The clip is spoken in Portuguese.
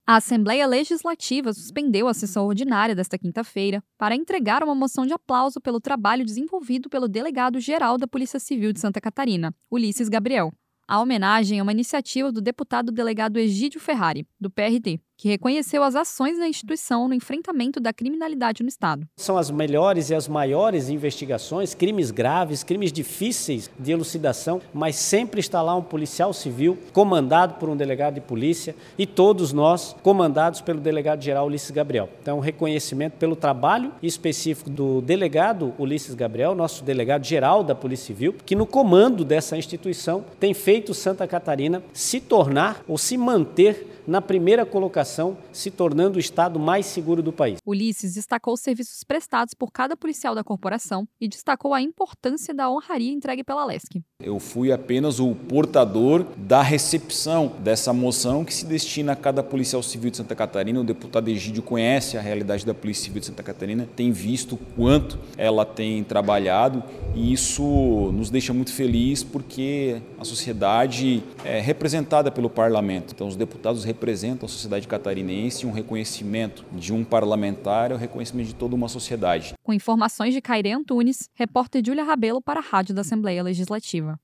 A Assembleia Legislativa suspendeu a sessão ordinária desta quinta-feira para entregar uma moção de aplauso pelo trabalho desenvolvido pelo delegado-geral da Polícia Civil de Santa Catarina, Ulisses Gabriel. A homenagem é uma iniciativa do deputado delegado Egídio Ferrari, do PRT, que reconheceu as ações da instituição no enfrentamento da criminalidade no estado. São as melhores e as maiores investigações, crimes graves, crimes difíceis de elucidação, mas sempre está lá um policial civil comandado por um delegado de polícia e todos nós comandados pelo delegado-geral Ulisses Gabriel. Então, um reconhecimento pelo trabalho específico do delegado Ulisses Gabriel, nosso delegado-geral da Polícia Civil, que no comando dessa instituição tem feito Santa Catarina se tornar ou se manter na primeira colocação, se tornando o estado mais seguro do país. Ulisses destacou os serviços prestados por cada policial da corporação e destacou a importância da honraria entregue pela Lesc. Eu fui apenas o portador da recepção dessa moção que se destina a cada policial civil de Santa Catarina. O deputado Egídio conhece a realidade da Polícia Civil de Santa Catarina, tem visto o quanto ela tem trabalhado e isso nos deixa muito felizes porque a sociedade é representada pelo parlamento. Então os deputados representam a sociedade catarinense e um reconhecimento de um parlamentar é o reconhecimento de toda uma sociedade. Com informações de Caire Antunes, repórter Júlia Rabelo para a Rádio da Assembleia Legislativa.